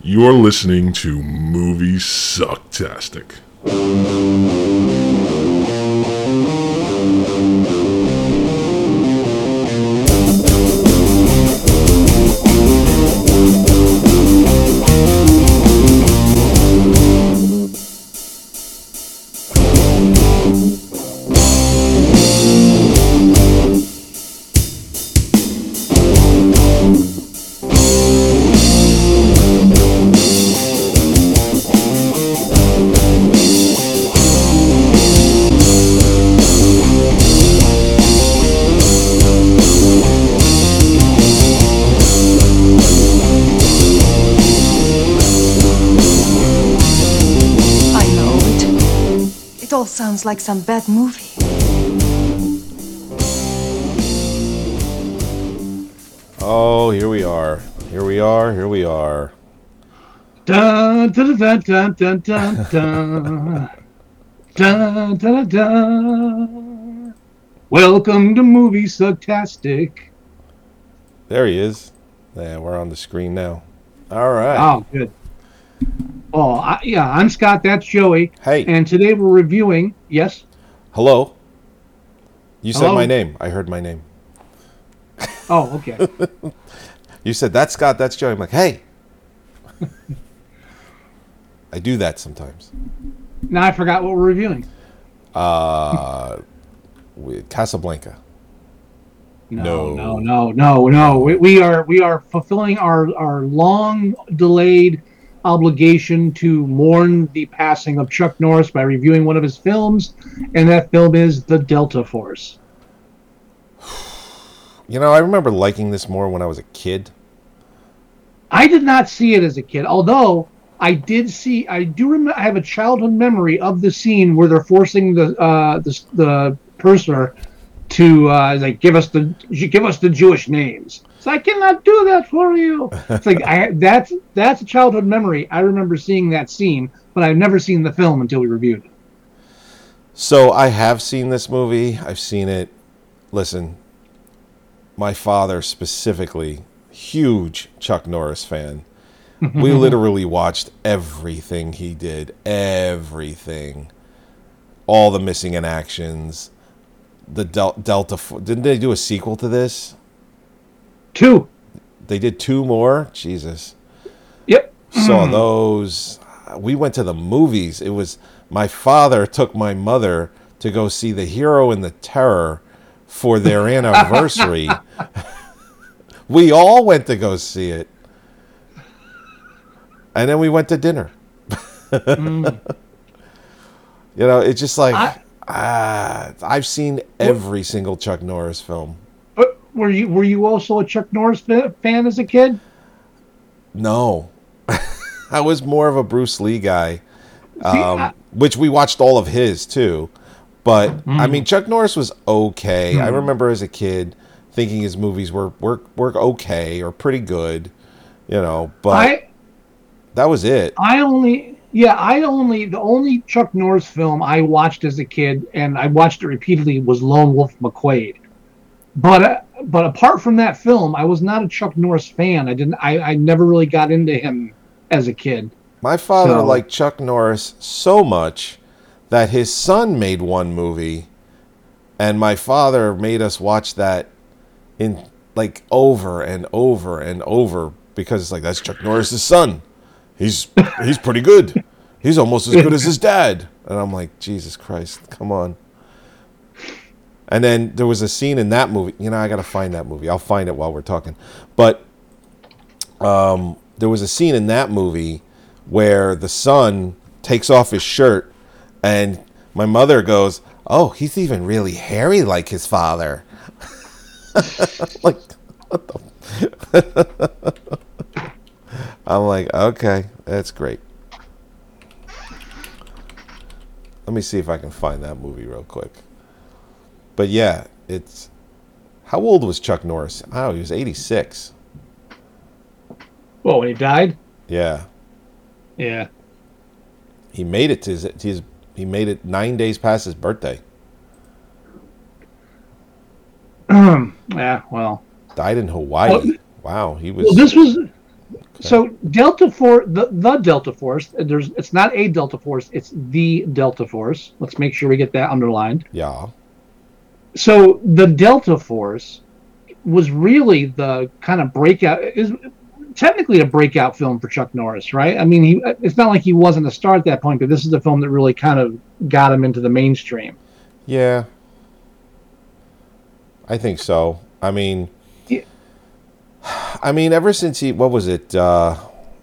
You're listening to Movie Sucktastic. Sounds like some bad movie. Oh, here we are. Here we are. Here we are. Dun, dun, dun, dun, dun, dun, dun. Dun, dun, dun. Welcome to Movie Sucktastic. There he is. Yeah, we're on the screen now. All right. Oh, good. Oh, I'm Scott. That's Joey. Hey. And today we're reviewing. Yes. Hello. You said Hello? my name. I heard my name. Oh, okay. You said that's Scott. That's Joey. I'm like, hey. I do that sometimes. Now I forgot what we're reviewing. Casablanca. No. We are fulfilling our long delayed obligation to mourn the passing of Chuck Norris by reviewing one of his films, and that film is The Delta Force. You know, I remember liking this more when I was a kid. I did not see it as a kid, although I do remember. I have a childhood memory of the scene where they're forcing the purser to like give us the Jewish names. So I cannot do that for you. It's like that's a childhood memory. I remember seeing that scene, but I've never seen the film until we reviewed it. So I have seen this movie. I've seen it. Listen, my father specifically, huge Chuck Norris fan. We literally watched everything he did. Everything. All the missing in actions. The Delta. Didn't they do a sequel to this? 2. They did 2 more? Jesus. Yep. Saw those. We went to the movies. It was my father took my mother to go see The Hero and the Terror for their anniversary. We all went to go see it. And then we went to dinner. You know, it's just like I've seen every single Chuck Norris film. Were you also a Chuck Norris fan as a kid? No. I was more of a Bruce Lee guy, which we watched all of his too. But I mean, Chuck Norris was okay. I remember as a kid thinking his movies were okay or pretty good, you know. But that was it. The only Chuck Norris film I watched as a kid, and I watched it repeatedly, was Lone Wolf McQuade. But apart from that film, I was not a Chuck Norris fan. I never really got into him as a kid. My father liked Chuck Norris so much that his son made one movie, and my father made us watch that in like over and over and over because it's like, that's Chuck Norris's son. He's pretty good. He's almost as good as his dad. And I'm like, Jesus Christ, come on. And then there was a scene in that movie. You know, I got to find that movie. I'll find it while we're talking. But there was a scene in that movie where the son takes off his shirt and my mother goes, oh, he's even really hairy like his father. Like, what the... I'm like, okay, that's great. Let me see if I can find that movie real quick. But yeah, it's... How old was Chuck Norris? Oh, he was 86. Well, when he died? Yeah. Yeah. He made it to his he made it 9 days past his birthday. Yeah, well. Died in Hawaii. Wow, he was... Well, So Delta Force, the Delta Force. It's not a Delta Force. It's the Delta Force. Let's make sure we get that underlined. Yeah. So the Delta Force was really the kind of breakout. Is technically a breakout film for Chuck Norris, right? I mean, it's not like he wasn't a star at that point, but this is the film that really kind of got him into the mainstream. Yeah. I think so. I mean, ever since what was it? The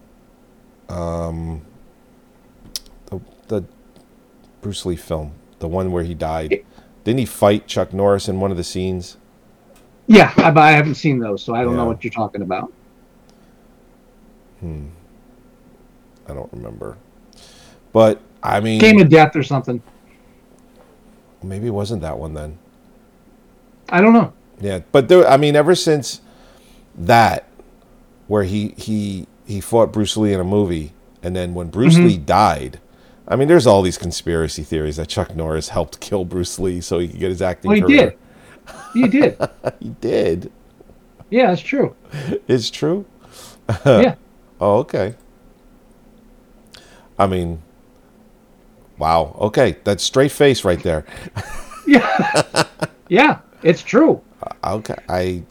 Bruce Lee film, the one where he died. Didn't he fight Chuck Norris in one of the scenes? Yeah, I haven't seen those, so I don't know Yeah. what you're talking about. I don't remember. But, I mean... Game of Death or something. Maybe it wasn't that one then. I don't know. Yeah, but there, I mean, ever since that, where he fought Bruce Lee in a movie, and then when Bruce Lee died, I mean, there's all these conspiracy theories that Chuck Norris helped kill Bruce Lee so he could get his acting Well, he career. did. He did. He did. Yeah, that's true. It's true? Yeah. Oh, okay. I mean, wow. Okay, that's straight face right there. Yeah. Yeah, it's true. Okay,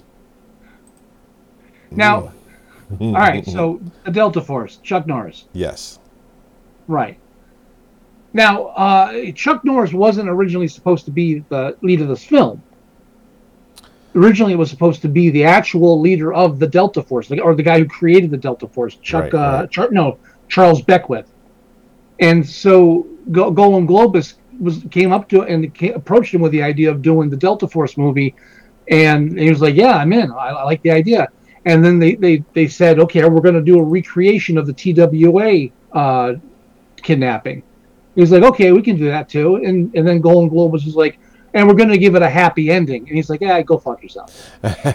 Now, all right, so the Delta Force, Chuck Norris. yes. Right. Now, Chuck Norris wasn't originally supposed to be the lead of this film. Originally, it was supposed to be the actual leader of the Delta Force, or the guy who created the Delta Force, Right. Charles Beckwith. And so Golan Globus came up to and approached him with the idea of doing the Delta Force movie, and he was like, "Yeah, I'm in. I like the idea." And then they said, "Okay, we're going to do a recreation of the TWA kidnapping." He was like, "Okay, we can do that too." And then Golan Globus was like, "And we're going to give it a happy ending." And he's like, "Yeah, go fuck yourself."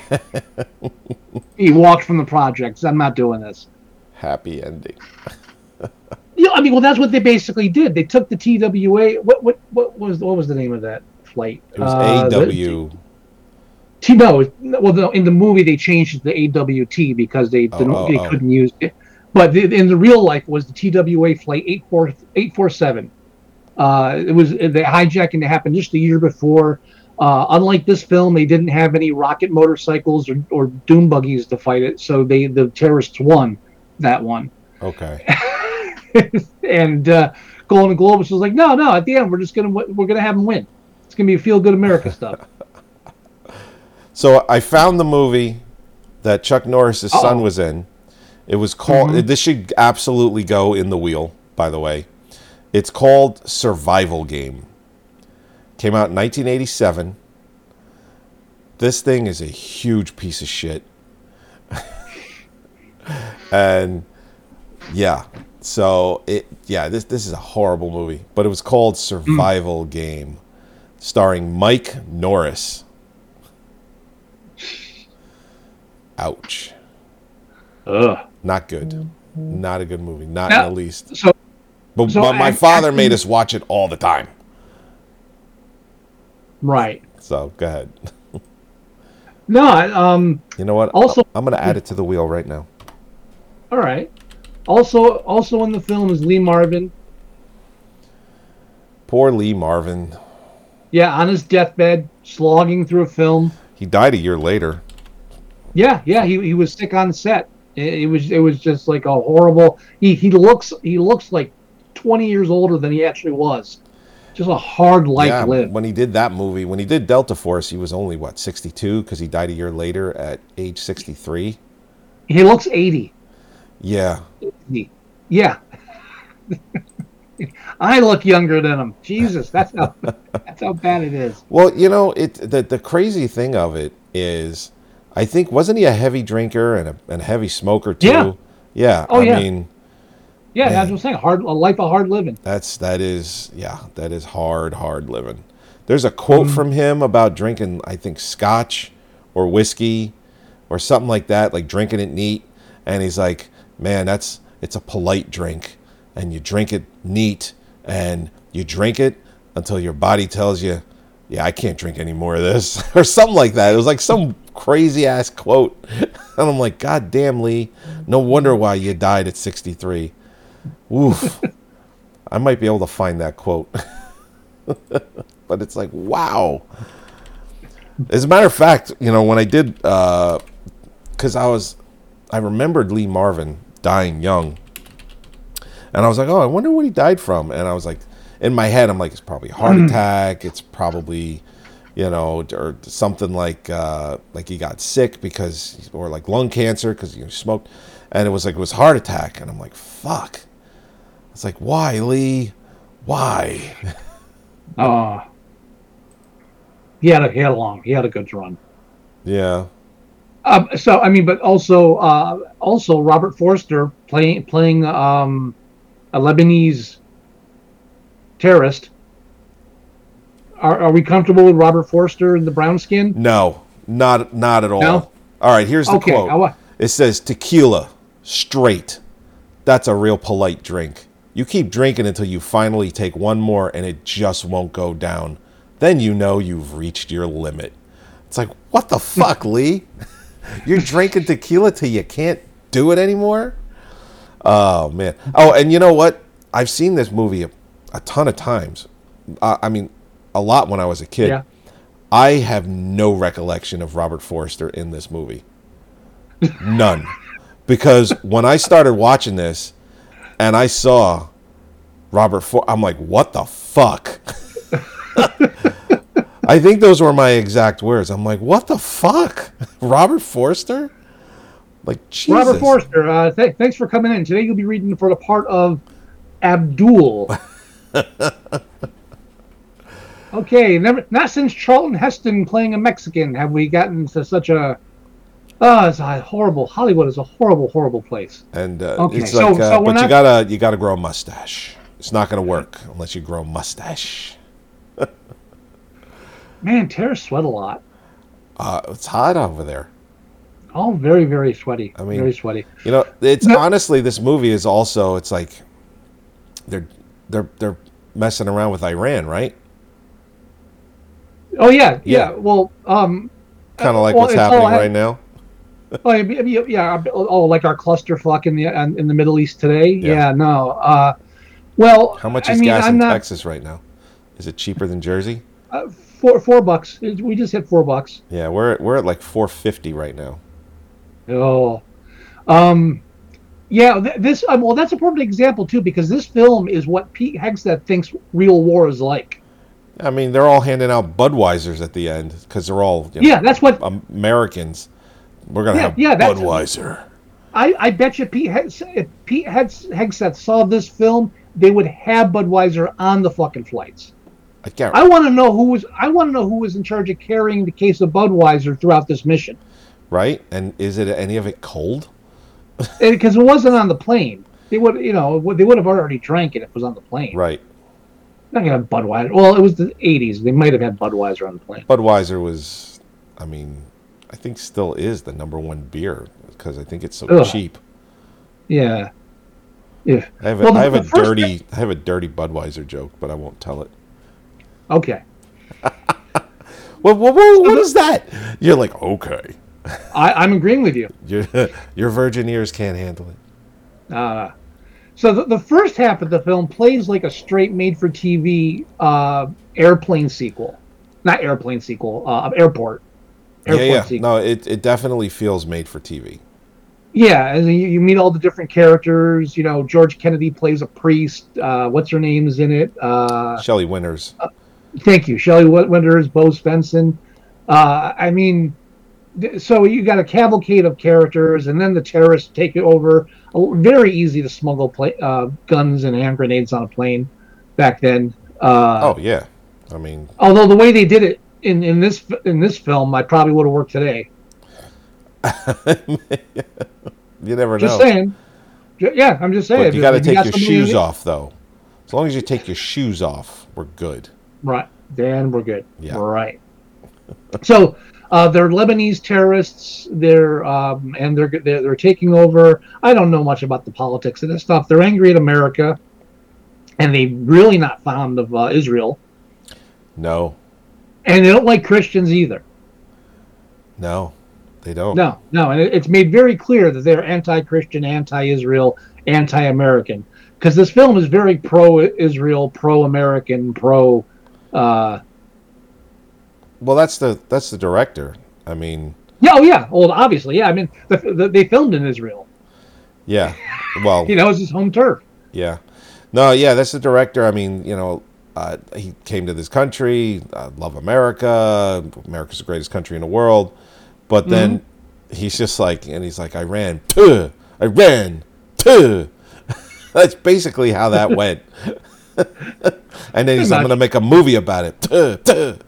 He walked from the project. I'm not doing this. Happy ending. Yeah, I mean, well, that's what they basically did. They took the TWA. What was the name of that flight? It was AW. No, in the movie they changed it to AWT because they couldn't use it. But in the real life was the TWA flight 847. It was the hijacking that happened just the year before. Unlike this film, they didn't have any rocket motorcycles or doom buggies to fight it, so the terrorists won that one. Okay. And Golan Globus was like, no. At the end, we're gonna have them win. It's gonna be a feel good America stuff. So I found the movie that Chuck Norris's son was in. It was called. This should absolutely go in the wheel. By the way, it's called Survival Game. Came out in 1987. This thing is a huge piece of shit. And yeah, so this is a horrible movie, but it was called Survival Game, starring Mike Norris. Ouch. Ugh. Not good. Not a good movie. Not Now, in the least. So But so my father made us watch it all the time. right. So go ahead. No, You know what? Also- I'm going to add it to the wheel right now. all right. Also in the film is Lee Marvin. Poor Lee Marvin. Yeah, on his deathbed, slogging through a film. He died a year later. Yeah, he was sick on set. It was just like a horrible. He looks like 20 years older than he actually was. Just a hard life lived. When he did that movie, when he did Delta Force, he was only 62 because he died a year later at age 63. He looks 80. Yeah. Yeah. I look younger than him. Jesus, that's how bad it is. Well, you know, the crazy thing of it is, I think, wasn't he a heavy drinker and a heavy smoker too? Yeah. Yeah. Oh, yeah. I mean, Yeah, Man. that's what I'm saying. A life of hard living. that is hard living. There's a quote from him about drinking, I think, scotch or whiskey or something like that, like drinking it neat. And he's like, man, it's a polite drink. And you drink it neat, and you drink it until your body tells you, yeah, I can't drink any more of this, or something like that. It was like some crazy ass quote. And I'm like, God damn, Lee. No wonder why you died at 63. Oof. I might be able to find that quote. But it's like, wow. As a matter of fact, when I did, because I remembered Lee Marvin dying young. And I was like, oh, I wonder what he died from. And I was like, in my head, I'm like, it's probably a heart attack. It's probably, or something like he got sick or like lung cancer because he smoked. And it was heart attack. And I'm like, fuck. It's like, why, Lee? Why? He had a good run. Yeah. But also Robert Forster playing a Lebanese terrorist. Are we comfortable with Robert Forster in the brown skin? No, not at all. No? All right, here's the quote. It says, tequila, straight. That's a real polite drink. You keep drinking until you finally take one more and it just won't go down. Then you know you've reached your limit. It's like, what the fuck, Lee? You're drinking tequila till you can't do it anymore? Oh, man. Oh, and you know what? I've seen this movie a ton of times. A lot when I was a kid. Yeah. I have no recollection of Robert Forster in this movie. None. Because when I started watching this and I saw Robert Forster, I'm like, what the fuck? I think those were my exact words. I'm like, what the fuck? Robert Forster? Like, Jesus. Robert Forster, thanks for coming in. Today you'll be reading for the part of Abdul. Okay, not since Charlton Heston playing a Mexican have we gotten to such a... it's a horrible... Hollywood is a horrible, horrible place. And okay, it's like, but you gotta grow a mustache. It's not gonna work unless you grow a mustache. Man, Tara sweat a lot. It's hot over there. Oh, very, very sweaty. Very sweaty. It's honestly, this movie is also, it's like they're messing around with Iran, right? Oh yeah. Well, kind of like what's happening right now. Oh yeah. Oh, like our clusterfuck in the Middle East today. Yeah. No. Well, how much is gas in Texas right now? Is it cheaper than Jersey? $4. We just hit $4. Yeah, we're at like $4.50 right now. Oh, yeah. This well, that's a perfect example too, because this film is what Pete Hegseth thinks real war is like. I mean, they're all handing out Budweisers at the end because they're all that's what Americans. We're gonna have Budweiser. I bet you if Pete Hegseth saw this film, they would have Budweiser on the fucking flights. I want to know who was in charge of carrying the case of Budweiser throughout this mission. Right, and is it any of it cold? Because it wasn't on the plane. They would have already drank it if it was on the plane. Right. Not gonna have Budweiser. Well, it was the '80s. They might have had Budweiser on the plane. Budweiser was, I think still is the number one beer because I think it's so cheap. Yeah. Yeah. I have a dirty Budweiser joke, but I won't tell it. Okay. What is that? You're like, okay. I'm agreeing with you. Your virgin ears can't handle it. So the first half of the film plays like a straight made-for-TV airplane sequel. Not airplane sequel, airport sequel. No, it definitely feels made for TV. Yeah, and you meet all the different characters. George Kennedy plays a priest. What's her name is in it? Shelley Winters. Thank you. Shelley Winters, Bo Svensson. So you got a cavalcade of characters, and then the terrorists take it over. Very easy to smuggle guns and hand grenades on a plane back then. Although the way they did it in this film, I probably would have worked today. You never know. Just saying. Yeah, I'm just saying. But you got to take your shoes off, though. As long as you take your shoes off, we're good. Right. Then we're good. Yeah. Right. So they're Lebanese terrorists. They're taking over. I don't know much about the politics of this stuff. They're angry at America, and they're really not fond of Israel. No. And they don't like Christians either. No. They don't. No, no, and it's made very clear that they're anti-Christian, anti-Israel, anti-American. Because this film is very pro-Israel, pro-American, pro. Well, that's the director. I mean. Yeah, oh yeah. Well, obviously, yeah. I mean, they filmed in Israel. Yeah. Well. It's his home turf. Yeah. No. Yeah. That's the director. I mean, he came to this country. Love America. America's the greatest country in the world. But then he's just like, I ran. I ran. That's basically how that went. And then he's like, I'm going to make a movie about it.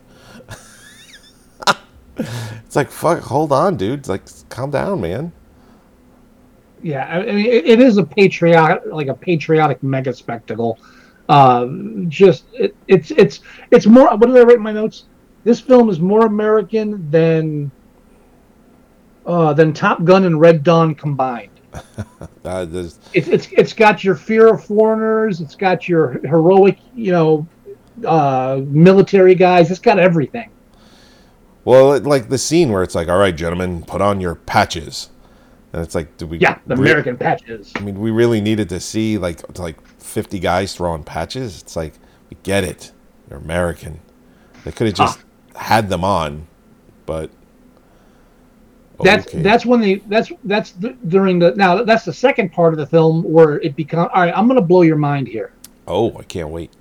It's like, fuck, hold on, dude. It's like, calm down, man. Yeah, I mean, it is a patriotic mega spectacle. It's more. What did I write in my notes? This film is more American than Top Gun and Red Dawn combined. It's got your fear of foreigners. It's got your heroic, military guys. It's got everything. Well, like the scene where it's like, all right, gentlemen, put on your patches. And it's like, the American patches. I mean, we really needed to see like 50 guys throwing patches. It's like, we get it. You're American. They could have just had them on, but that's during the. Now that's the second part of the film where it becomes. All right, I'm going to blow your mind here. Oh, I can't wait.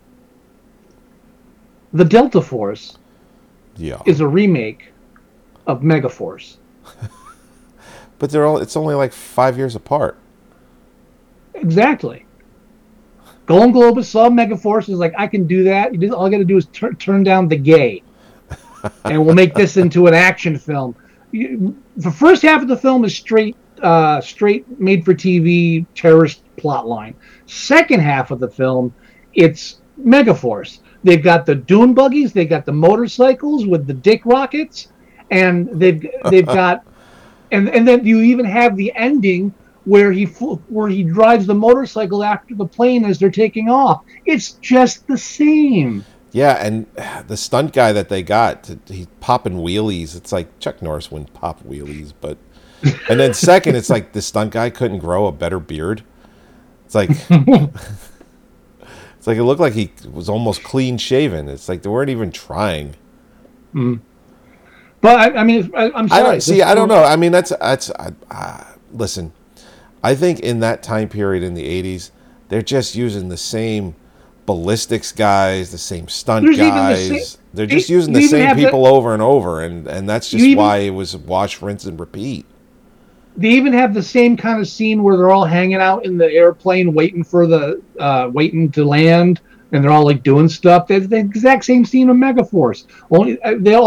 The Delta Force. Yeah. Is a remake of Megaforce. But it's only like 5 years apart. Exactly. Golden Globus saw Megaforce, is like, I can do that. All I got to do is turn down the gay. And we'll make this into an action film. The first half of the film is straight made-for-TV terrorist plotline. Second half of the film, it's Megaforce. They've got the dune buggies, they've got the motorcycles with the dick rockets, and they've got, and then you even have the ending where he drives the motorcycle after the plane as they're taking off. It's just the same. Yeah, and the stunt guy that they got, he's popping wheelies. It's like Chuck Norris wouldn't pop wheelies, but and then second, it's like the stunt guy couldn't grow a better beard. It's like. It's like it looked like he was almost clean shaven. It's like they weren't even trying. Mm. But I'm sorry. I don't know. I mean, listen. I think in that time period in the 80s, they're just using the same ballistics guys, the same stunt guys. They're just using the same people over and over, and that's just why it was wash, rinse, and repeat. They even have the same kind of scene where they're all hanging out in the airplane waiting to land, and they're all like doing stuff. That's the exact same scene of Megaforce. Only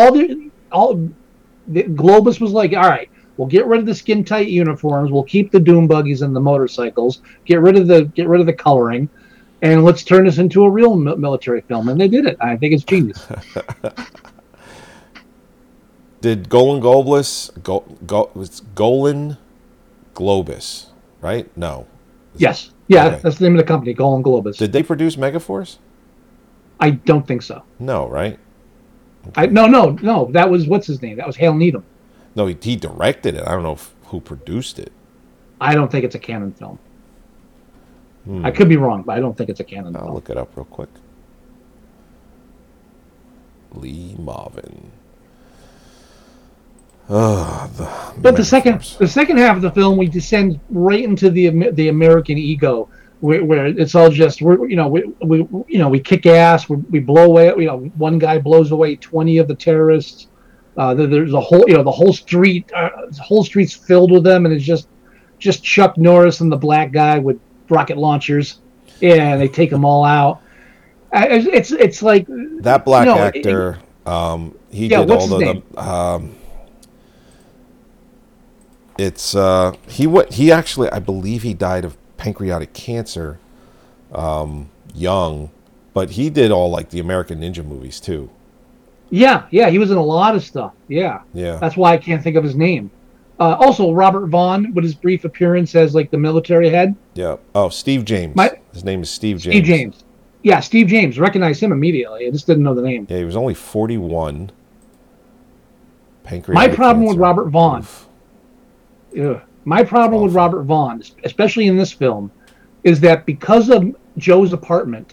Globus was like, all right, we'll get rid of the skin tight uniforms, we'll keep the dune buggies and the motorcycles, get rid of the coloring, and let's turn this into a real military film. And they did it. I think it's genius. Did Golan Globus, Golan Globus, right? No. Yes. Yeah, okay. That's the name of the company, Golan Globus. Did they produce Megaforce? I don't think so. No, right? Okay. No. That was, what's his name? That was Hale Needham. No, he directed it. I don't know who produced it. I don't think it's a canon film. I could be wrong, but I don't think it's a canon film. I'll look it up real quick. Lee Marvin. But the second half of the film, we descend right into the American ego, where it's all just we kick ass, we blow away. One guy blows away 20 of the terrorists. There's a whole the whole street's filled with them, and it's just Chuck Norris and the black guy with rocket launchers, and they take them all out. It's like that black actor. He did all of them. He actually, I believe he died of pancreatic cancer young, but he did all like the American Ninja movies too. Yeah, he was in a lot of stuff. Yeah. That's why I can't think of his name. Also, Robert Vaughn, with his brief appearance as like the military head. Yeah. Oh, Steve James. His name is Steve James. Steve James. Yeah, Steve James. Recognized him immediately. I just didn't know the name. Yeah, he was only 41. Pancreatic My problem with cancer. Robert Vaughn. Oof. My problem with Awful. Robert Vaughn, especially in this film, is that because of Joe's apartment,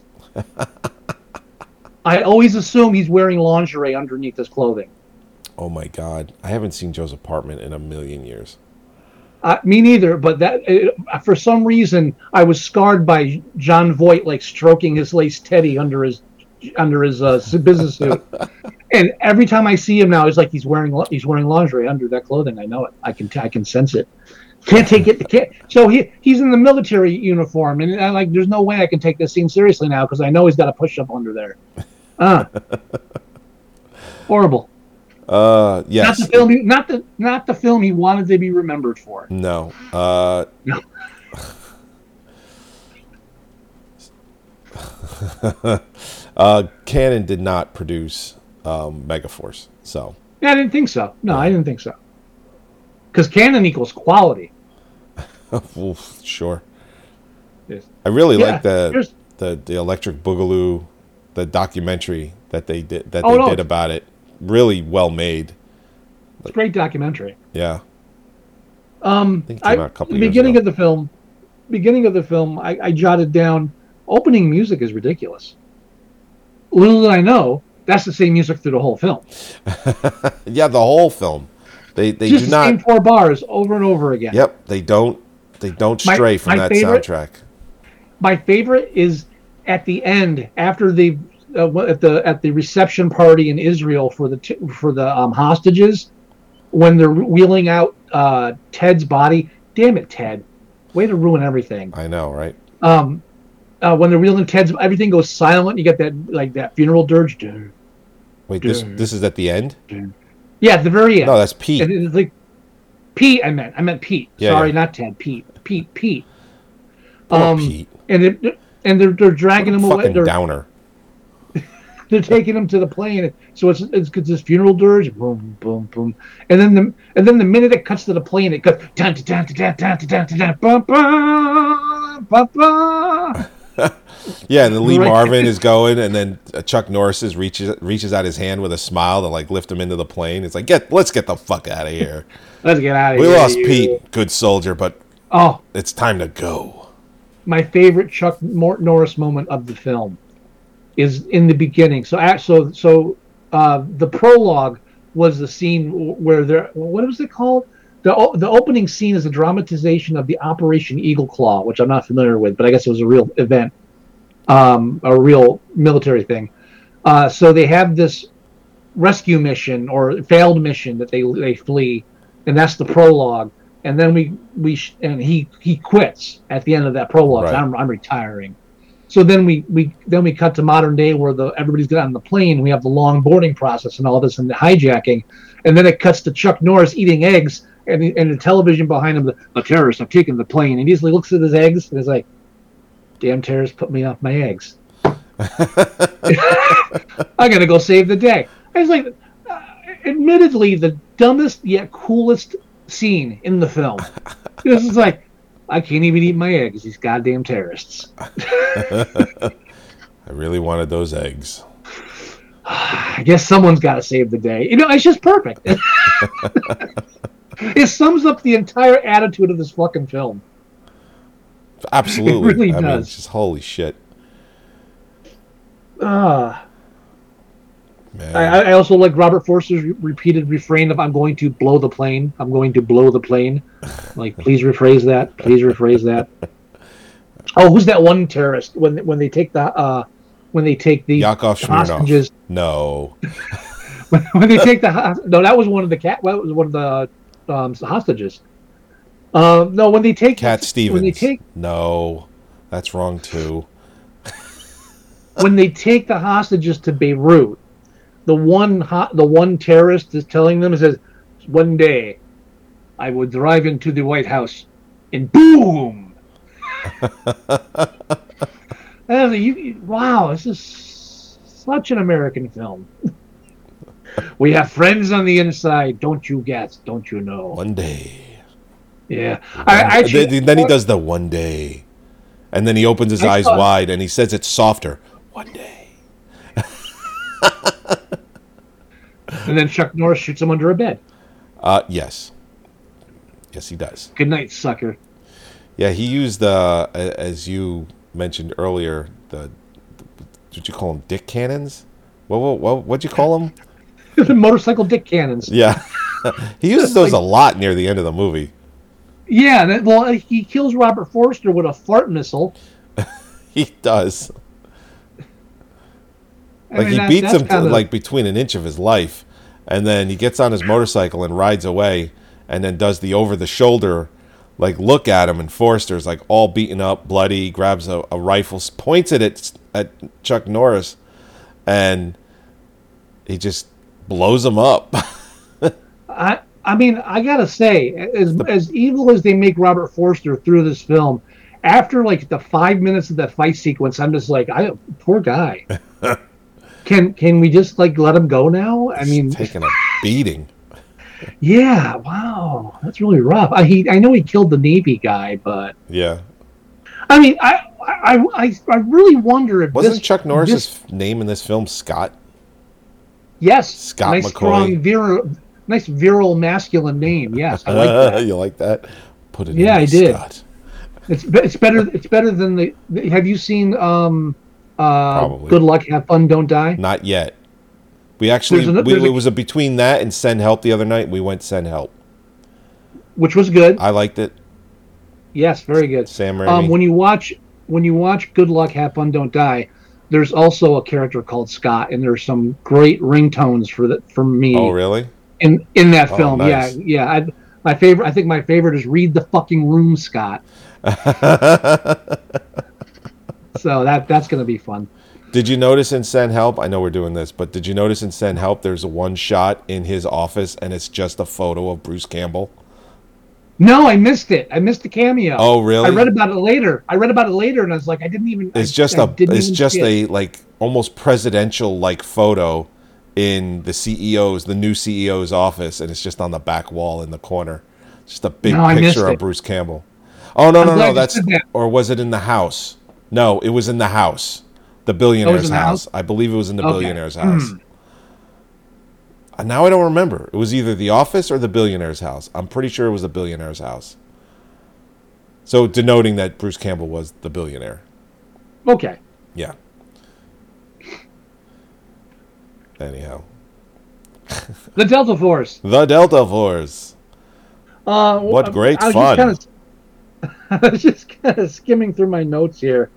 I always assume he's wearing lingerie underneath his clothing. Oh my God, I haven't seen Joe's apartment in a million years. Me neither, but for some reason I was scarred by John Voight like stroking his lace teddy under his business suit, and every time I see him now, it's like he's wearing lingerie under that clothing. I know it. I can sense it. Can't take it. So he's in the military uniform, and I'm like, there's no way I can take this scene seriously now because I know he's got a push up under there. Horrible. Yes. Not the film he wanted to be remembered for. No. No. Canon did not produce Megaforce, so Yeah, I didn't think so. No, I didn't think so. Because canon equals quality. Oof, sure. Yes. I really Yeah, like the Electric Boogaloo, the documentary that they did did about it. Really well made. It's a great documentary. Yeah. I think it came out a couple years beginning ago. of the film, I jotted down. Opening music is ridiculous. Little did I know, that's the same music through the whole film. Yeah, the whole film. They Just do the not. same 4 bars over and over again. Yep, they don't stray from my that favorite- soundtrack. My favorite is at the end after the at the reception party in Israel for the hostages when they're wheeling out Ted's body. Damn it, Ted! Way to ruin everything. I know, right? When they're wheeling Ted's, everything goes silent. You get that funeral dirge. Wait, this is at the end? Yeah, at the very end. No, that's Pete. And it's like Pete. I meant Pete. Yeah, Sorry, yeah. not Ted. Pete. Poor Pete. And they're dragging him away. Fucking downer. They're taking him to the plane. So it's this funeral dirge, boom, boom, boom, and then the minute it cuts to the plane, it goes dun dun dun dun dun dun dun dun bum, bum, bum, bum. Yeah, and then Lee Right. Marvin is going, and then Chuck Norris reaches out his hand with a smile to like lift him into the plane. It's like, let's get the fuck out of here. Let's get out of We here. lost you. Pete, good soldier, but Oh, it's time to go. my favorite Chuck Norris moment of the film is in the beginning. So the prologue was the scene where what was it called? The opening scene is a dramatization of the Operation Eagle Claw, which I'm not familiar with, but I guess it was a real event, a real military thing. So they have this rescue mission or failed mission that they flee, and that's the prologue. And then he quits at the end of that prologue. Right. I'm retiring. So then we cut to modern day where everybody's got on the plane. We have the long boarding process and all this and the hijacking, and then it cuts to Chuck Norris eating eggs and the television behind him. The terrorists have taken the plane, and he just looks at his eggs and is like, "Damn terrorists put me off my eggs. I gotta go save the day." I was like, admittedly, the dumbest yet coolest scene in the film. This is like, I can't even eat my eggs. These goddamn terrorists. I really wanted those eggs. I guess someone's got to save the day. It's just perfect. It sums up the entire attitude of this fucking film. Absolutely. It really I mean, does. just holy shit. Man. Man. I also like Robert Forster's repeated refrain of "I'm going to blow the plane. I'm going to blow the plane." Like, please rephrase that. Please rephrase that. Oh, who's that one terrorist when they take the Yakov Smirnoff. hostages? No. When they take that was one of the hostages. No, when they take Cat Stevens. when they take No. That's wrong too. when they take the hostages to Beirut, the one terrorist is telling them, says, "One day, I would drive into the White House, and boom." Wow, this is such an American film. We have friends on the inside, don't you guess? Don't you know? One day. Yeah, Then he does the one day. And then he opens his eyes wide and he says it softer. One day. And then Chuck Norris shoots him under a bed. Yes. Yes, he does. Good night, sucker. Yeah, he used, as you mentioned earlier, did you call them dick cannons? What'd you call them? Motorcycle dick cannons. Yeah. He uses those a lot near the end of the movie. Yeah, well, he kills Robert Forster with a fart missile. He does. I Like, mean, he beats him to, kinda, like, between an inch of his life, and then he gets on his motorcycle and rides away, and then does the over-the-shoulder, like, look at him, and Forster's, like, all beaten up, bloody, grabs a rifle, points it at Chuck Norris, and he just blows him up. I mean, I gotta say, as evil as they make Robert Forster through this film, after like the 5 minutes of that fight sequence, I'm just like, poor guy. Can we just like let him go now? I mean, taking a beating. Yeah, wow, that's really rough. I know he killed the Navy guy, but Yeah. I mean, I really wonder if Wasn't Chuck Norris's name in this film Scott? Yes, Scott nice, McCoy. nice virile masculine name. Yes, I like that. You like that? Put it. Yeah, in I did. Scott. It's better. It's better than the. Have you seen Probably. Good Luck, Have Fun, Don't Die? Not yet. We actually it was between that and Send Help the other night. We went Send Help, which was good. I liked it. Yes, very good. Sam Raimi. When you watch Good Luck, Have Fun, Don't Die, there's also a character called Scott, and there's some great ringtones for me. Oh, really? In that film, nice. yeah. I think my favorite is Read the Fucking Room, Scott. So that's gonna be fun. Did you notice in Send Help? I know we're doing this, but did you notice in Send Help there's one shot in his office and it's just a photo of Bruce Campbell? No, I missed it. I missed the cameo. Oh, really? I read about it later, and I was like, I didn't even. It's just a like almost presidential like photo in the new CEO's office, and it's just on the back wall in the corner. Just a big picture of Bruce Campbell. Oh no, that's or was it in the house? No, it was in the house. The billionaire's house. I believe it was in the billionaire's house. Now I don't remember. It was either the office or the billionaire's house. I'm pretty sure it was the billionaire's house. So denoting that Bruce Campbell was the billionaire. Okay. Yeah. Anyhow. The Delta Force. The Delta Force. What great fun. I was just kind of skimming through my notes here.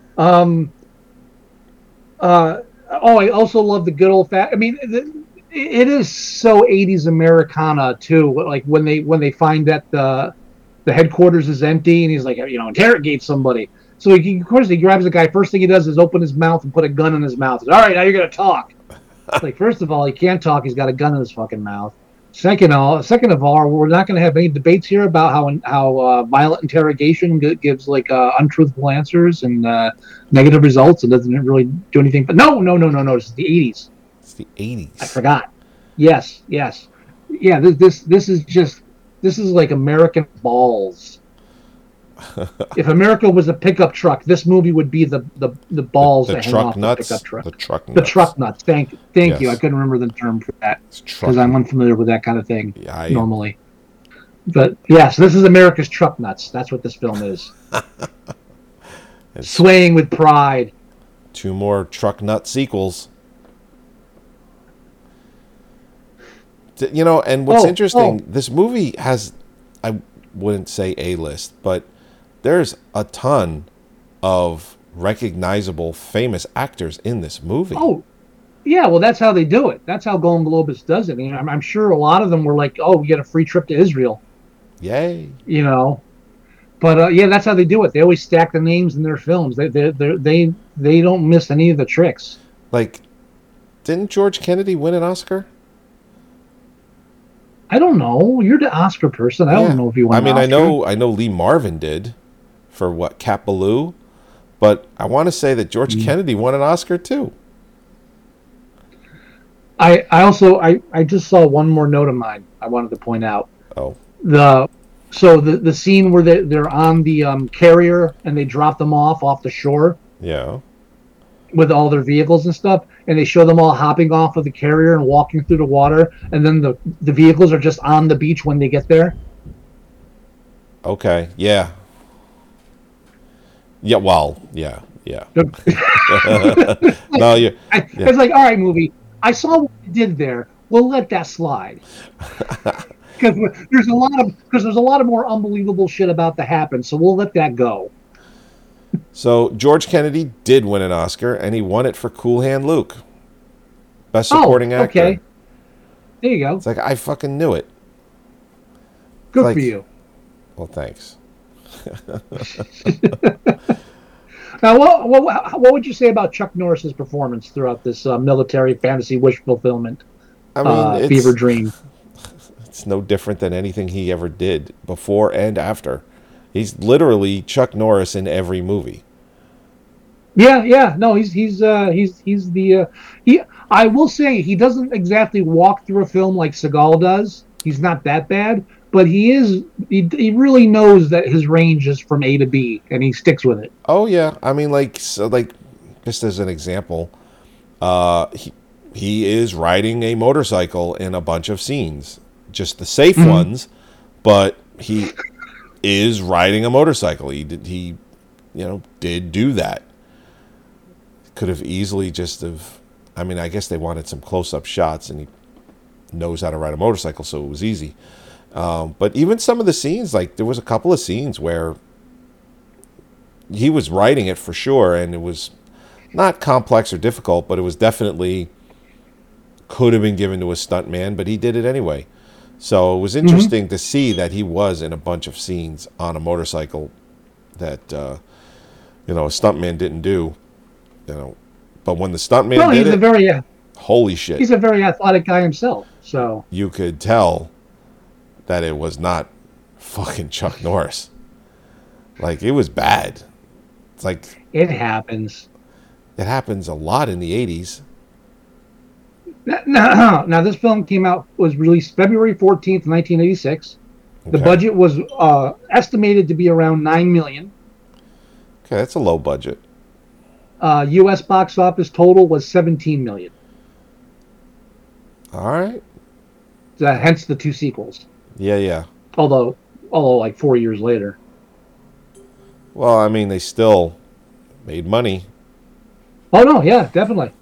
I also love the good old I mean, it is so 80s Americana too. Like when they find that the headquarters is empty, and he's like, interrogate somebody. So of course he grabs the guy. First thing he does is open his mouth and put a gun in his mouth. All right, now you're gonna talk. Like, first of all, he can't talk. He's got a gun in his fucking mouth. Second of all, we're not going to have any debates here about how violent interrogation gives like untruthful answers and negative results and doesn't really do anything. But no. This is the 80s. It's the 80s. I forgot. Yes. Yeah. This is like American balls. If America was a pickup truck, this movie would be the balls that hang off the pickup truck. The truck nuts. Thank you. I couldn't remember the term for that because I'm unfamiliar with that kind of thing normally. But yes, this is America's truck nuts. That's what this film is. Swaying with pride. 2 more truck nut sequels. And what's interesting, this movie has, I wouldn't say A-list, but there's a ton of recognizable, famous actors in this movie. Oh, yeah. Well, that's how they do it. That's how Golden Globus does it. I mean, I'm sure a lot of them were like, "Oh, we get a free trip to Israel." Yay! But that's how they do it. They always stack the names in their films. They don't miss any of the tricks. Like, didn't George Kennedy win an Oscar? I don't know. You're the Oscar person. I don't know if you won. I mean, I know Lee Marvin did for what, Cat Ballou, but I want to say that George Kennedy won an Oscar too. I just saw one more note of mine I wanted to point out. Oh. The scene where they're on the carrier and they drop them off the shore. Yeah. with all their vehicles and stuff, and they show them all hopping off of the carrier and walking through the water, and then the vehicles are just on the beach when they get there. Okay. Yeah. Yeah. Well. Yeah. Yeah. No. You. It's like, all right, movie. I saw what you did there. We'll let that slide. Because there's a lot of more unbelievable shit about to happen, so we'll let that go. So George Kennedy did win an Oscar, and he won it for Cool Hand Luke, Best Supporting Actor. Okay. There you go. It's like I fucking knew it. Good for you. Well, thanks. Now, what would you say about Chuck Norris's performance throughout this military fantasy wish fulfillment fever dream? It's no different than anything he ever did before and after. He's literally Chuck Norris in every movie. Yeah. No, I will say he doesn't exactly walk through a film like Seagal does. He's not that bad, but he really knows that his range is from A to B, and he sticks with it. Oh yeah, I mean, just as an example, he is riding a motorcycle in a bunch of scenes, just the safe ones, but he is riding a motorcycle. He did do that. Could have easily I guess they wanted some close-up shots, and he knows how to ride a motorcycle, so it was easy. But even some of the scenes, like there was a couple of scenes where he was writing it for sure, and it was not complex or difficult, but it was definitely could have been given to a stuntman, but he did it anyway. So it was interesting to see that he was in a bunch of scenes on a motorcycle that a stuntman didn't do. But when the stuntman did it, holy shit! He's a very athletic guy himself, so you could tell that it was not fucking Chuck Norris. Like, it was bad. It's like it happens. It happens a lot in the 80s. Now this film was released February 14th, 1986. The budget was estimated to be around $9 million. Okay, that's a low budget. U.S. box office total was $17 million. All right. Hence the two sequels. Yeah. Although like 4 years later. Well, I mean, they still made money. Oh no, yeah, definitely.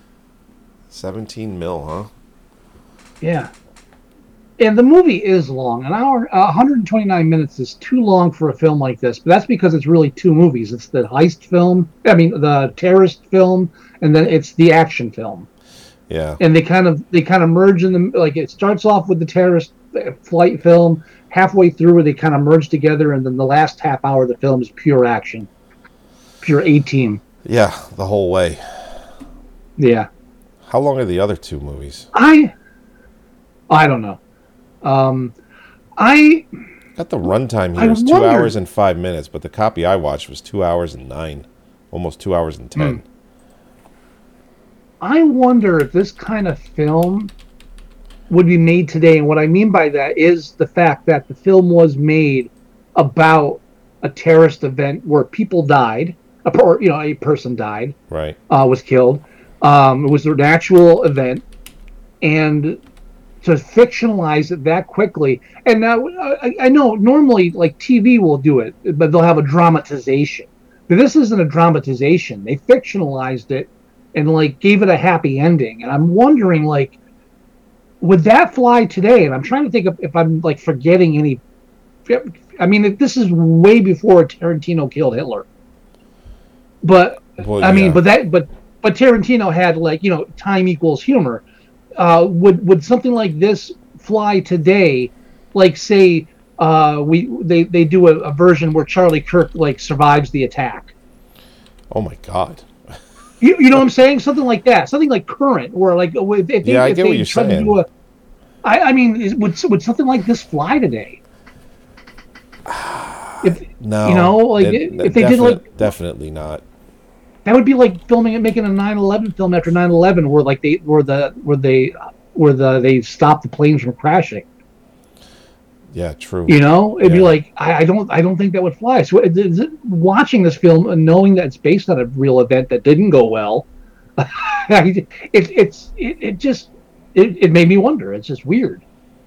17 mil, huh? Yeah. And the movie is long. An hour, 129 minutes is too long for a film like this. But that's because it's really two movies. It's the heist film, the terrorist film, and then it's the action film. Yeah. And they kind of merge in them. Like, it starts off with the terrorist flight film. Halfway through, they kind of merge together, and then the last half hour of the film is pure action, pure A-team. Yeah, the whole way. Yeah. How long are the other two movies? I don't know. Got the runtime here is 2 hours and 5 minutes, but the copy I watched was 2 hours and 9, almost 2 hours and 10. I wonder if this kind of film would be made today, and what I mean by that is the fact that the film was made about a terrorist event where people died, or a person died, right? Was killed. It was an actual event, and to fictionalize it that quickly. And now I know normally like TV will do it, but they'll have a dramatization. But this isn't a dramatization. They fictionalized it and like gave it a happy ending. And I'm wondering, like, would that fly today? And I'm trying to think if I'm like forgetting any. I mean, this is way before Tarantino killed Hitler. But well, I mean, but Tarantino had like time equals humor. Would something like this fly today? Like, say they do a version where Charlie Kirk like survives the attack. Oh my God. You know what I'm saying? Something like that. Something like current, or like if they get what you're saying. Would something like this fly today? No, if they did like definitely not. That would be like making a 9/11 film after 9/11, where they stopped the planes from crashing. Yeah, true. You know, it'd be Yeah. like I don't think that would fly. So watching this film and knowing that it's based on a real event that didn't go well, it made me wonder. It's just weird.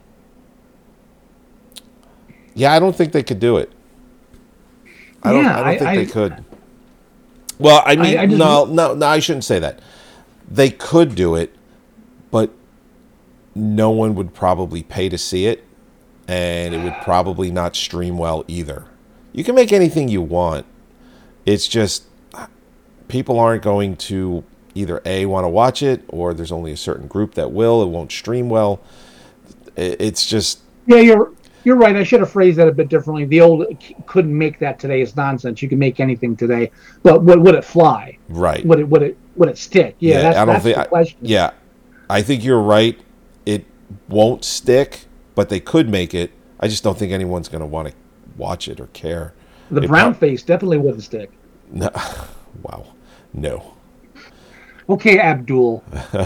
Yeah, I don't think they could do it. I don't. Yeah, I don't think I- they could. Well, I mean, I just- no. I shouldn't say that. They could do it, but no one would probably pay to see it, and it would probably not stream well either. You can make anything you want. It's just people aren't going to either A, want to watch it, or there's only a certain group that will. It won't stream well. It's just Yeah, you're right. I should have phrased that a bit differently. The old couldn't make that today is nonsense. You can make anything today, but would it fly? right. Would it stick? Yeah, that's the question. Yeah, I think you're right. It won't stick, but they could make it. I just don't think anyone's going to want to watch it or care. The It brown prob- face definitely wouldn't stick. No. Wow. No. Okay, Abdul.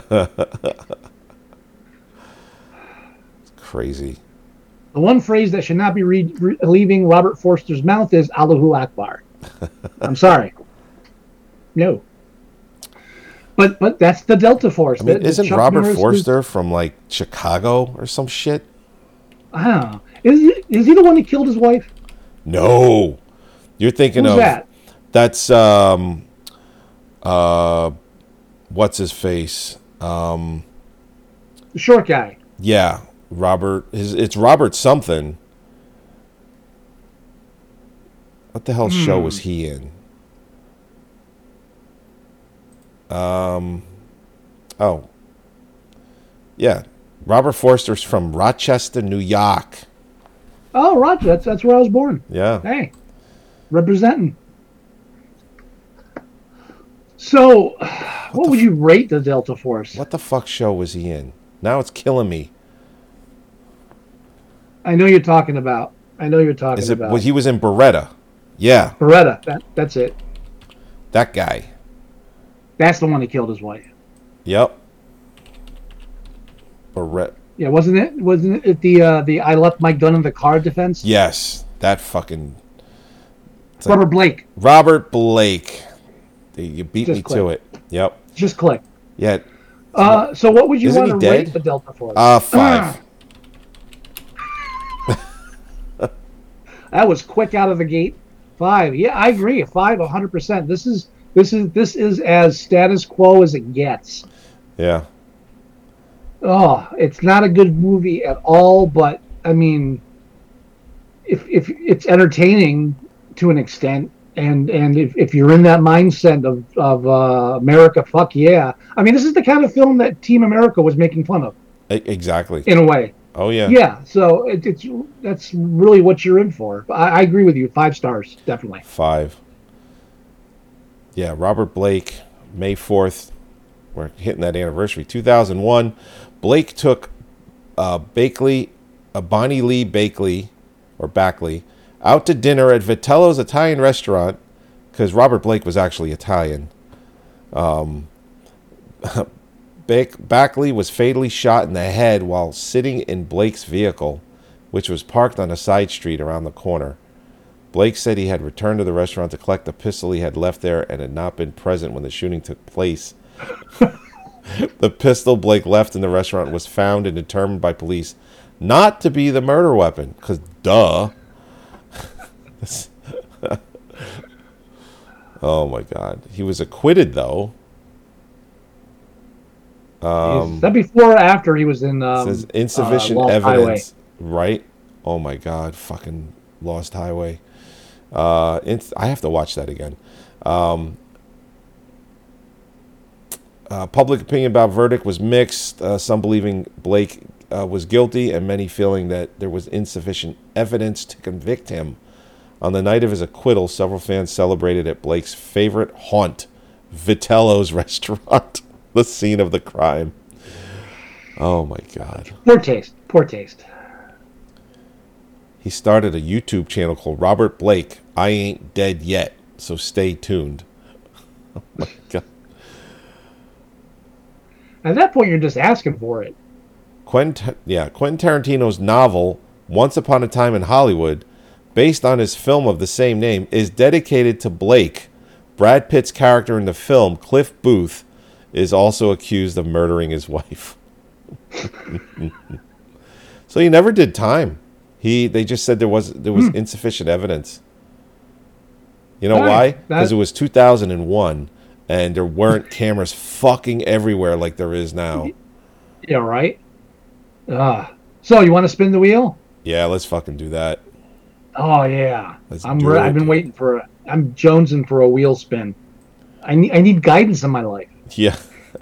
Crazy. The one phrase that should not be leaving Robert Forster's mouth is Allahu Akbar. I'm sorry. No. But that's the Delta Force. I mean, isn't Chuck Robert Norris Forster from like Chicago or some shit? Is he the one that killed his wife? No. You're thinking Who's of that? That's what's his face? The short guy. Yeah, Robert. It's Robert something. What the hell show was he in? Oh, yeah, Robert Forster's from Rochester, New York. Oh, Roger. That's where I was born. Yeah, Hey, representing. So, what would you rate the Delta Force? what the fuck show was he in? Now it's killing me. I know you're talking about. Is it? Well, he was in Beretta. Yeah, Beretta. That's it. that guy. That's the one that killed his wife. Yep. Beretta. Yeah, wasn't it? Wasn't it the I left my gun in the car defense? Yes, that fucking Robert Blake. Robert Blake. You beat Just me click. to it. Yep. Just click. Yeah. So what would you Isn't want he to rate dead? the Delta Force? 5. That was quick out of the gate. 5. Yeah, I agree. 5, 100%. This is as status quo as it gets. Yeah. Oh, it's not a good movie at all, but I mean, if it's entertaining to an extent, and if you're in that mindset of America, fuck yeah. I mean, this is the kind of film that Team America was making fun of Exactly. in a way. Oh yeah. Yeah, so that's really what you're in for. I agree with you. 5 stars, definitely. 5. Yeah, Robert Blake, May 4th. We're hitting that anniversary. 2001. Blake took Bonnie Lee Bakley, or Backley, out to dinner at Vitello's Italian restaurant, because Robert Blake was actually Italian. Backley was fatally shot in the head while sitting in Blake's vehicle, which was parked on a side street around the corner. Blake said he had returned to the restaurant to collect the pistol he had left there and had not been present when the shooting took place. The pistol Blake left in the restaurant was found and determined by police not to be the murder weapon, because duh. Oh my God. He was acquitted though. Is that before or after he was in Says insufficient Lost evidence. Right? Oh my God. Fucking Lost Highway. I have to watch that again. Public opinion about verdict was mixed. Some believing Blake was guilty, and many feeling that there was insufficient evidence to convict him. On the night of his acquittal, several fans celebrated at Blake's favorite haunt, Vitello's restaurant, the scene of the crime. Oh my God. Poor taste. Poor taste. He started a YouTube channel called Robert Blake, I Ain't Dead Yet, so stay tuned. Oh my God. At that point, you're just asking for it. Quentin Tarantino's novel, Once Upon a Time in Hollywood, based on his film of the same name, is dedicated to Blake. Brad Pitt's character in the film, Cliff Booth, is also accused of murdering his wife. So he never did time. They just said there was insufficient evidence. You know why? Because it was 2001, and there weren't cameras fucking everywhere like there is now. Yeah, right. So you want to spin the wheel? Yeah, let's fucking do that. Oh yeah, Let's do it. I've been waiting for. I'm jonesing for a wheel spin. I need guidance in my life. Yeah.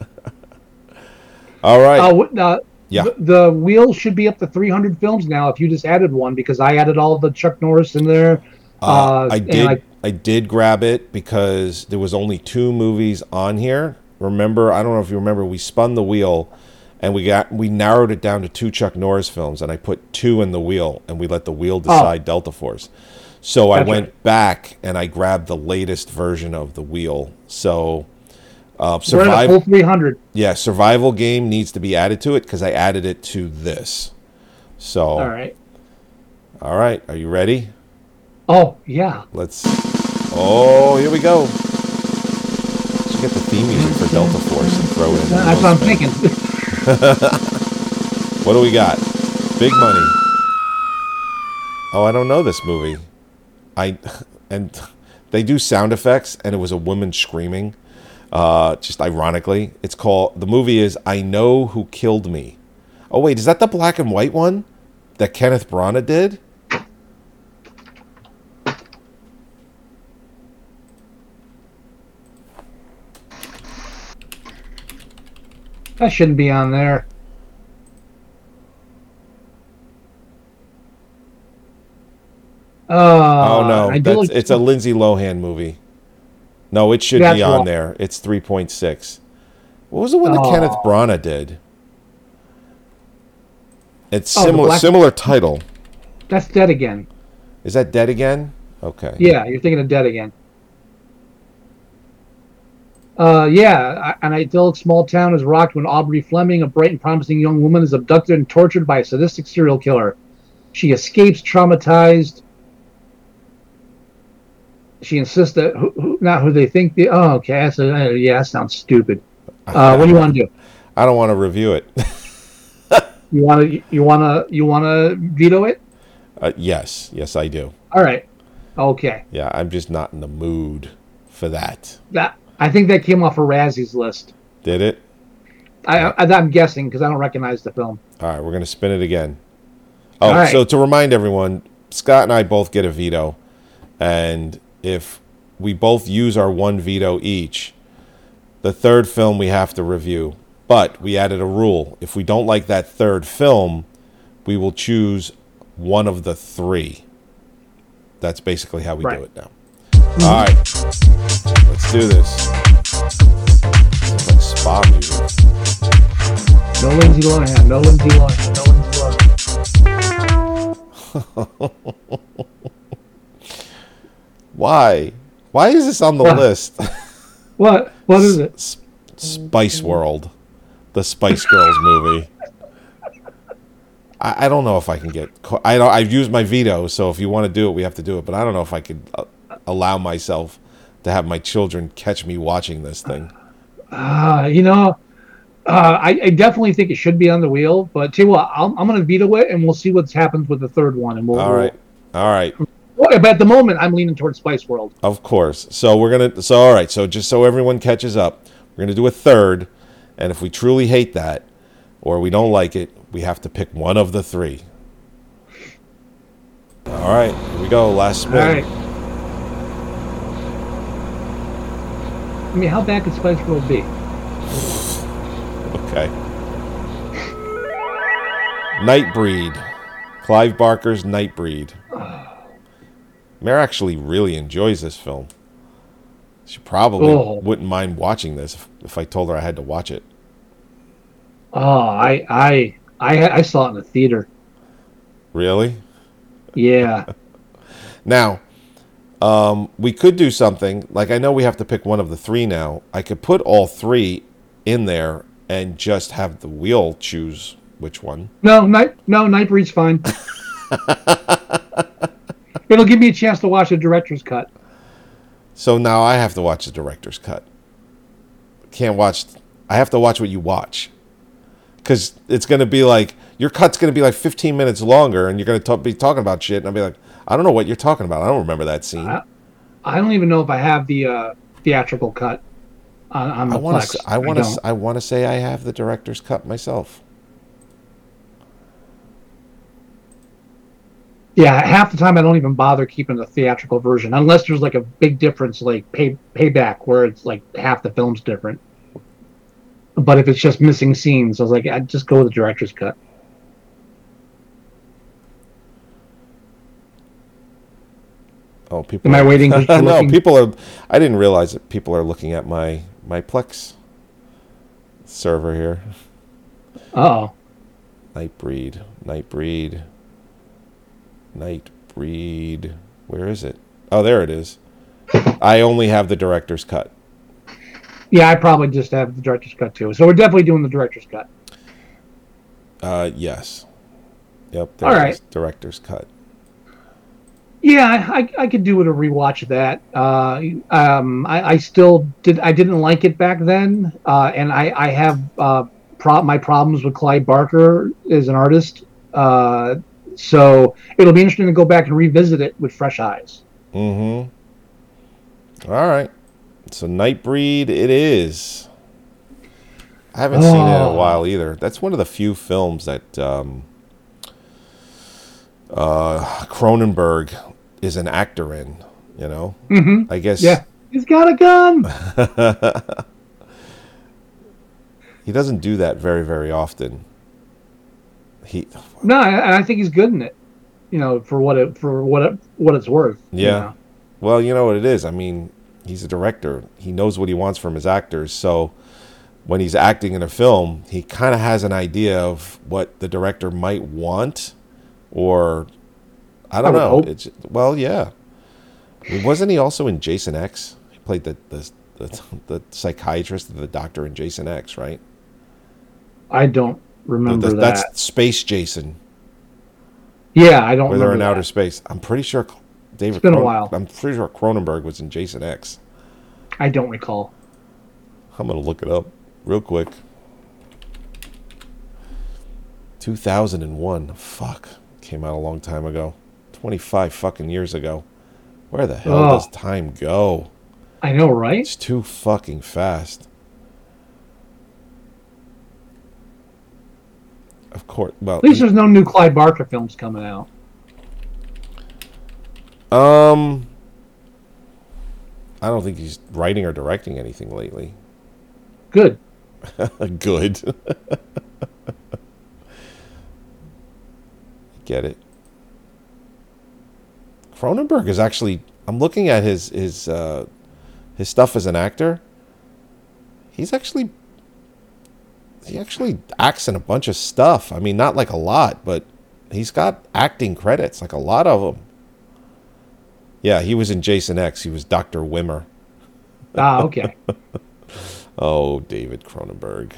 All right. Yeah. The wheel should be up to 300 films now. If you just added one, because I added all the Chuck Norris in there. I did grab it because there was only 2 movies on here. Remember, I don't know if you remember, we spun the wheel and we narrowed it down to 2 Chuck Norris films, and I put 2 in the wheel, and we let the wheel decide Delta Force. So I went back and I grabbed the latest version of the wheel. So full 300. Yeah, Survival Game needs to be added to it because I added it to this. So all right. Are you ready? Oh yeah. Oh, here we go. Should get the theme music for Delta Force and throw it in. That's what I'm thinking. What do we got? Big money. Oh, I don't know this movie. And they do sound effects, and it was a woman screaming. Just ironically, the movie is I Know Who Killed Me. Oh wait, is that the black and white one that Kenneth Branagh did? That shouldn't be on there. Oh no, it's a Lindsay Lohan movie. No, it should be on there. It's 3.6. What was the one that Kenneth Branagh did? It's similar title. That's Dead Again. Is that Dead Again? Okay. Yeah, you're thinking of Dead Again. An idyllic small town is rocked when Aubrey Fleming, a bright and promising young woman, is abducted and tortured by a sadistic serial killer. She escapes traumatized. She insists that not who they think they. Oh, okay. That sounds stupid. What do you want to do? I don't want to review it. You want to veto it? Yes, I do. All right. Okay. Yeah, I'm just not in the mood for that. I think that came off of Razzie's list. Did it? I'm guessing because I don't recognize the film. All right, we're gonna spin it again. Oh, so to remind everyone, Scott and I both get a veto, and if we both use our 1 veto each, the third film we have to review. But we added a rule. If we don't like that third film, we will choose one of the 3. That's basically how we do it now. Mm-hmm. All right. Let's do this. It's like spa music. No Lindsay Lohan. No Lindsay Lohan. No Lindsay Lohan. Why? Why is this on the list? What? What is it? Spice World. The Spice Girls movie. I don't know if I can get... I've used my veto, so if you want to do it, we have to do it. But I don't know if I could allow myself to have my children catch me watching this thing. I definitely think it should be on the wheel. But tell you what, I'm going to veto it, and we'll see what happens with the third one. And All right. But at the moment, I'm leaning towards Spice World. Of course. So all right. So just so everyone catches up, we're gonna do a third, and if we truly hate that, or we don't like it, we have to pick one of the 3. All right. Here we go. Last spin. All right. I mean, how bad could Spice World be? Okay. Nightbreed. Clive Barker's Nightbreed. Mare actually really enjoys this film. She probably wouldn't mind watching this if I told her I had to watch it. Oh, I saw it in the theater. Really? Yeah. Now, we could do something. Like, I know we have to pick one of the 3 now. I could put all 3 in there and just have the wheel choose which one. No, Nightbreed's fine. It'll give me a chance to watch the director's cut. So now I have to watch the director's cut. Can't watch. I have to watch what you watch. Because it's going to be like, your cut's going to be like 15 minutes longer, and you're going to be talking about shit, and I'll be like, I don't know what you're talking about. I don't remember that scene. I don't even know if I have the theatrical cut on the Plex. I want to say I have the director's cut myself. Yeah, half the time I don't even bother keeping the theatrical version, unless there's like a big difference, like Payback, where it's like half the film's different. But if it's just missing scenes, I was like, I'd just go with the director's cut. Oh, people! Am I waiting? No, people are. I didn't realize that people are looking at my Plex server here. Oh. Nightbreed. Where is it? Oh, there it is. I only have the director's cut. Yeah, I probably just have the director's cut too. So we're definitely doing the director's cut. Yes. Yep. There All it right. is. Director's cut. Yeah, I could do with a rewatch of that. I still did. I didn't like it back then, and I have my problems with Clive Barker as an artist. So it'll be interesting to go back and revisit it with fresh eyes. Mm-hmm. All right. So Nightbreed it is. I haven't seen it in a while either. That's one of the few films that Cronenberg is an actor in, you know? Mm-hmm. I guess. Yeah. He's got a gun! He doesn't do that very, very often. No, I think he's good in it. You know, for what it's worth. Yeah. You know? Well, you know what it is. I mean, he's a director. He knows what he wants from his actors. So when he's acting in a film, he kind of has an idea of what the director might want, or I don't know. Hope. Well, yeah. I mean, wasn't he also in Jason X? He played the psychiatrist, the doctor in Jason X, right? I don't remember that. That's Space Jason. Yeah, I don't Where remember they're in that. outer space. I'm pretty sure It's been a while. I'm pretty sure Cronenberg was in Jason X. I don't recall. I'm going to look it up real quick. 2001. Fuck. Came out a long time ago. 25 fucking years ago. Where the hell does time go? I know, right? It's too fucking fast. Of course. Well, At least there's no new Clive Barker films coming out. I don't think he's writing or directing anything lately. Good. Good. Get it. Cronenberg is actually. I'm looking at his stuff as an actor. He actually acts in a bunch of stuff. I mean, not like a lot, but he's got acting credits, like a lot of them. Yeah, he was in Jason X. He was Dr. Wimmer. Ah, okay. Oh, David Cronenberg.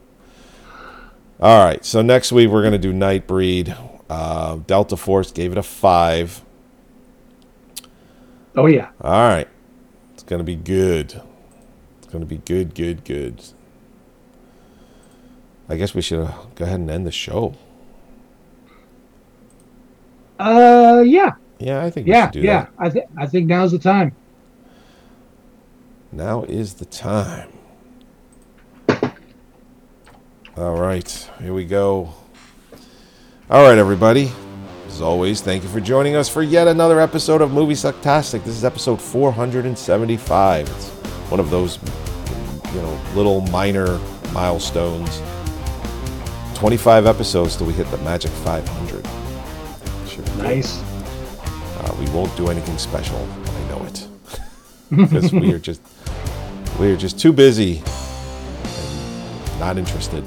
All right, so next week we're going to do Nightbreed. Delta Force gave it a 5. Oh, yeah. All right. It's going to be good. It's going to be good. I guess we should go ahead and end the show. Yeah. Yeah, I think we should do that. I think now's the time. Now is the time. All right, here we go. All right, everybody. As always, thank you for joining us for yet another episode of Movie Sucktastic. This is episode 475. It's one of those, little minor milestones. 25 episodes till we hit the magic 500. Sure. Nice. We won't do anything special. I know it. Because we are just too busy and not interested.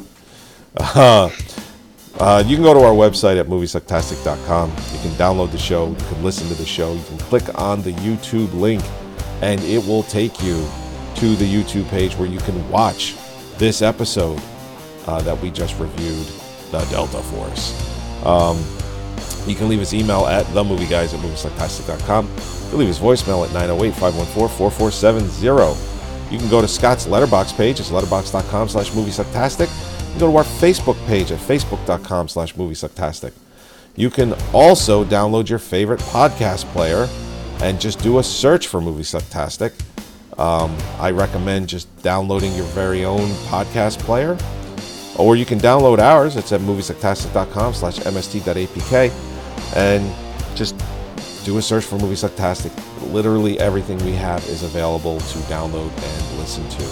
You can go to our website at moviesucktastic.com. You can download the show. You can listen to the show. You can click on the YouTube link, and it will take you to the YouTube page where you can watch this episode that we just reviewed, The Delta Force. You can leave us email at themovieguys@moviesucktastic.com. You can leave us voicemail at 908-514-4470. You can go to Scott's letterbox page. It's letterbox.com/moviesucktastic. You can go to our Facebook page at facebook.com/moviesucktastic. You can also download your favorite podcast player and just do a search for Movie Sucktastic. I recommend just downloading your very own podcast player. Or you can download ours. It's at moviesucktastic.com/mst.apk. And just do a search for Movie Sucktastic. Literally everything we have is available to download and listen to.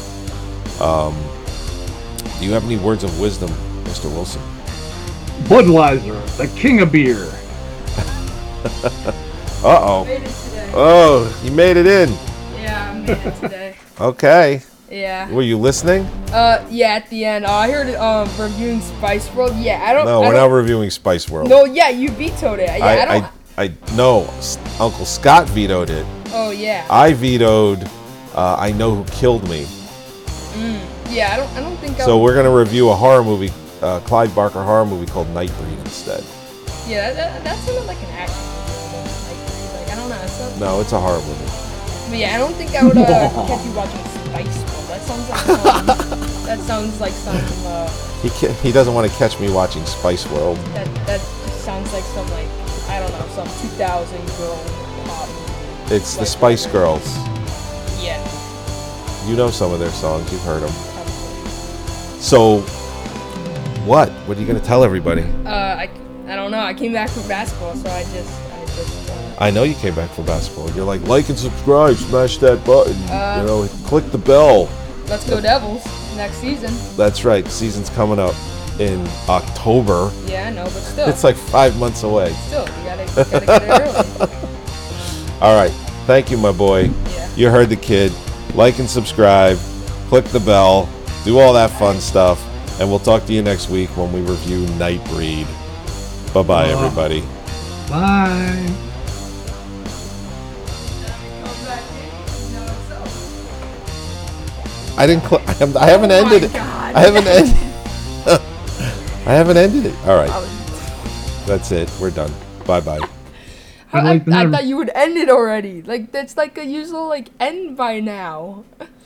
Do you have any words of wisdom, Mr. Wilson? Budweiser, the king of beer. Uh-oh. Made it today. Oh, you made it in. Yeah, I made it today. Okay. Yeah. Were you listening? Yeah, at the end. I heard reviewing Spice World. Yeah, I don't. No, we're not reviewing Spice World. No, yeah, you vetoed it. Yeah, I don't. No, Uncle Scott vetoed it. Oh yeah. I vetoed I Know Who Killed Me. Yeah, I don't think. So we're gonna review a horror movie, Clyde Barker horror movie called Nightbreed instead. Yeah, that sounded like an action movie. Like I don't know. No, it's a horror movie. But yeah, I don't think I would catch you watching Spice World. That sounds like some. That sounds like some. He doesn't want to catch me watching Spice World. That just sounds like some like I don't know some 2000 girl pop movie. It's the Spice Girls. Yeah. You know some of their songs. You've heard them. Probably. So, what? What are you gonna tell everybody? I don't know. I came back from basketball, so I just. I know you came back from basketball. You're like and subscribe, smash that button. Click the bell. Let's go Devils next season. That's right. Season's coming up in October. Yeah, I know, but still. It's like 5 months away. Still, you gotta get it early. All right. Thank you, my boy. Yeah. You heard the kid. Like and subscribe. Click the bell. Do all that fun stuff. And we'll talk to you next week when we review Nightbreed. Bye-bye, everybody. Bye. I didn't. I haven't ended it. God. I haven't ended. I haven't ended it. All right. That's it. We're done. Bye bye. I thought you would end it already. Like that's like a usual like end by now.